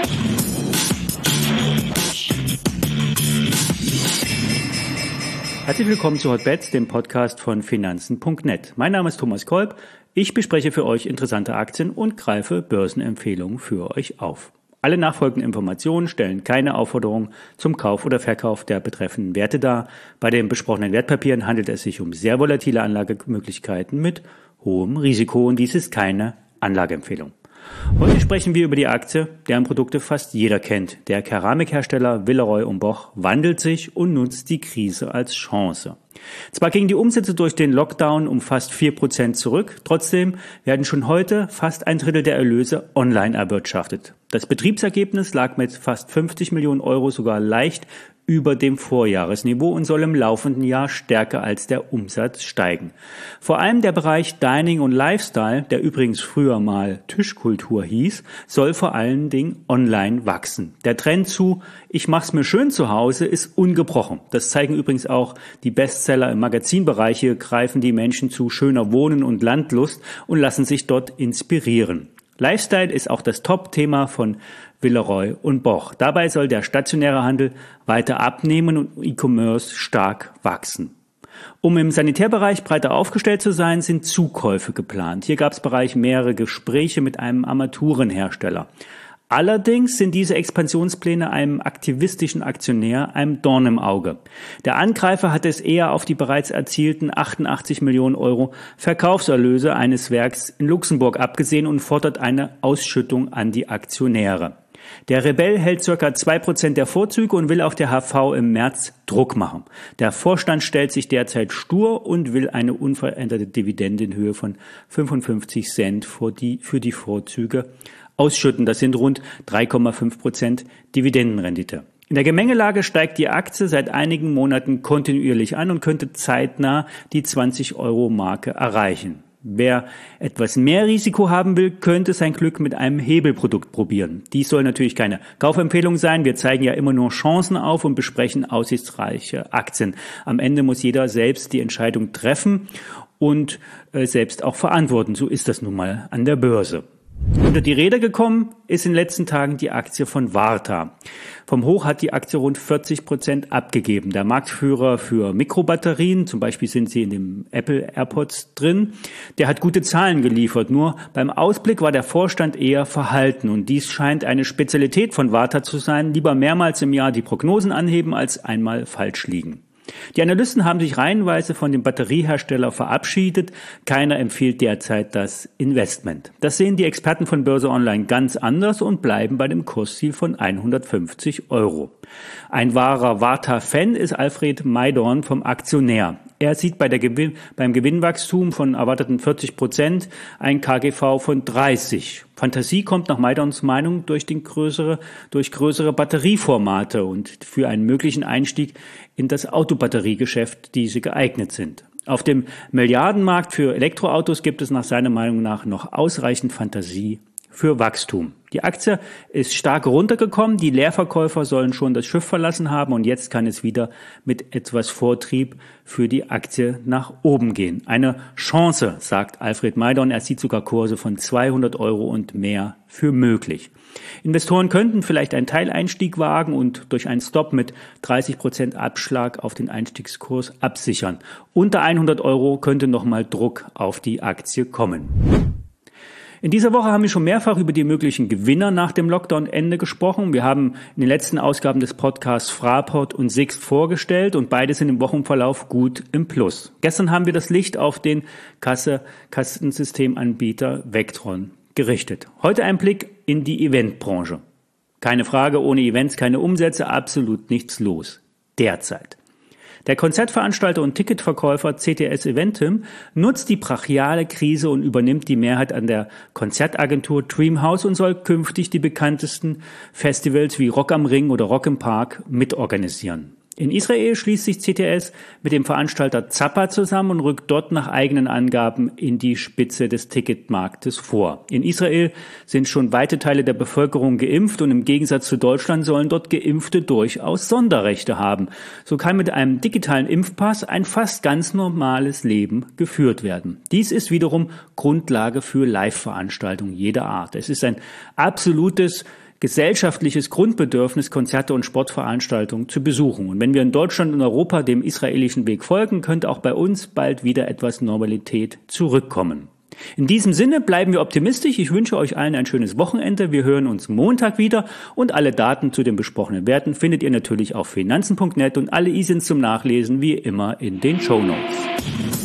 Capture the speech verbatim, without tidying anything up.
Herzlich willkommen zu Hotbets, dem Podcast von Finanzen Punkt net. Mein Name ist Thomas Kolb. Ich bespreche für euch interessante Aktien und greife Börsenempfehlungen für euch auf. Alle nachfolgenden Informationen stellen keine Aufforderung zum Kauf oder Verkauf der betreffenden Werte dar. Bei den besprochenen Wertpapieren handelt es sich um sehr volatile Anlagemöglichkeiten mit hohem Risiko und dies ist keine Anlageempfehlung. Heute sprechen wir über die Aktie, deren Produkte fast jeder kennt. Der Keramikhersteller Villeroy und Boch wandelt sich und nutzt die Krise als Chance. Zwar gingen die Umsätze durch den Lockdown um fast vier Prozent zurück, trotzdem werden schon heute fast ein Drittel der Erlöse online erwirtschaftet. Das Betriebsergebnis lag mit fast fünfzig Millionen Euro sogar leicht über dem Vorjahresniveau und soll im laufenden Jahr stärker als der Umsatz steigen. Vor allem der Bereich Dining und Lifestyle, der übrigens früher mal Tischkultur hieß, soll vor allen Dingen online wachsen. Der Trend zu "Ich mach's mir schön zu Hause" ist ungebrochen. Das zeigen übrigens auch die Bestseller im Magazinbereich. Hier greifen die Menschen zu schöner Wohnen und Landlust und lassen sich dort inspirieren. Lifestyle ist auch das Top-Thema von Villeroy und Boch. Dabei soll der stationäre Handel weiter abnehmen und E-Commerce stark wachsen. Um im Sanitärbereich breiter aufgestellt zu sein, sind Zukäufe geplant. Hier gab es bereits mehrere Gespräche mit einem Armaturenhersteller. Allerdings sind diese Expansionspläne einem aktivistischen Aktionär einem Dorn im Auge. Der Angreifer hat es eher auf die bereits erzielten achtundachtzig Millionen Euro Verkaufserlöse eines Werks in Luxemburg abgesehen und fordert eine Ausschüttung an die Aktionäre. Der Rebell hält ca. zwei Prozent der Vorzüge und will auf der H V im März Druck machen. Der Vorstand stellt sich derzeit stur und will eine unveränderte Dividende in Höhe von fünfundfünfzig Cent für die, für die Vorzüge ausschütten. Das sind rund drei Komma fünf Prozent Dividendenrendite. In der Gemengelage steigt die Aktie seit einigen Monaten kontinuierlich an und könnte zeitnah die zwanzig Euro Marke erreichen. Wer etwas mehr Risiko haben will, könnte sein Glück mit einem Hebelprodukt probieren. Dies soll natürlich keine Kaufempfehlung sein. Wir zeigen ja immer nur Chancen auf und besprechen aussichtsreiche Aktien. Am Ende muss jeder selbst die Entscheidung treffen und äh, selbst auch verantworten. So ist das nun mal an der Börse. Unter die Räder gekommen ist in den letzten Tagen die Aktie von Varta. Vom Hoch hat die Aktie rund vierzig Prozent abgegeben. Der Marktführer für Mikrobatterien, zum Beispiel sind sie in dem Apple AirPods drin, der hat gute Zahlen geliefert. Nur beim Ausblick war der Vorstand eher verhalten und dies scheint eine Spezialität von Varta zu sein. Lieber mehrmals im Jahr die Prognosen anheben, als einmal falsch liegen. Die Analysten haben sich reihenweise von dem Batteriehersteller verabschiedet. Keiner empfiehlt derzeit das Investment. Das sehen die Experten von Börse Online ganz anders und bleiben bei dem Kursziel von hundertfünfzig Euro. Ein wahrer Varta-Fan ist Alfred Maidorn vom Aktionär. Er sieht bei der Gewinn, beim Gewinnwachstum von erwarteten vierzig Prozent ein K G V von dreißig. Fantasie kommt nach Maidorns Meinung durch, den größere, durch größere Batterieformate und für einen möglichen Einstieg in das Autobatteriegeschäft, diese geeignet sind. Auf dem Milliardenmarkt für Elektroautos gibt es nach seiner Meinung nach noch ausreichend Fantasie für Wachstum. Die Aktie ist stark runtergekommen, die Leerverkäufer sollen schon das Schiff verlassen haben und jetzt kann es wieder mit etwas Vortrieb für die Aktie nach oben gehen. Eine Chance, sagt Alfred Maidorn, er sieht sogar Kurse von zweihundert Euro und mehr für möglich. Investoren könnten vielleicht einen Teileinstieg wagen und durch einen Stop mit dreißig Prozent Abschlag auf den Einstiegskurs absichern. Unter hundert Euro könnte nochmal Druck auf die Aktie kommen. In dieser Woche haben wir schon mehrfach über die möglichen Gewinner nach dem Lockdown-Ende gesprochen. Wir haben in den letzten Ausgaben des Podcasts Fraport und Sixt vorgestellt und beide sind im Wochenverlauf gut im Plus. Gestern haben wir das Licht auf den Kasse Kassensystemanbieter Vectron gerichtet. Heute ein Blick in die Eventbranche. Keine Frage, ohne Events keine Umsätze, absolut nichts los. Derzeit. Der Konzertveranstalter und Ticketverkäufer C T S Eventim nutzt die brachiale Krise und übernimmt die Mehrheit an der Konzertagentur Dreamhouse und soll künftig die bekanntesten Festivals wie Rock am Ring oder Rock im Park mitorganisieren. In Israel schließt sich C T S mit dem Veranstalter Zappa zusammen und rückt dort nach eigenen Angaben in die Spitze des Ticketmarktes vor. In Israel sind schon weite Teile der Bevölkerung geimpft und im Gegensatz zu Deutschland sollen dort Geimpfte durchaus Sonderrechte haben. So kann mit einem digitalen Impfpass ein fast ganz normales Leben geführt werden. Dies ist wiederum Grundlage für Live-Veranstaltungen jeder Art. Es ist ein absolutes gesellschaftliches Grundbedürfnis, Konzerte und Sportveranstaltungen zu besuchen. Und wenn wir in Deutschland und Europa dem israelischen Weg folgen, könnte auch bei uns bald wieder etwas Normalität zurückkommen. In diesem Sinne bleiben wir optimistisch. Ich wünsche euch allen ein schönes Wochenende. Wir hören uns Montag wieder und alle Daten zu den besprochenen Werten findet ihr natürlich auf finanzen punkt net und alle I S I Ns zum Nachlesen wie immer in den Shownotes.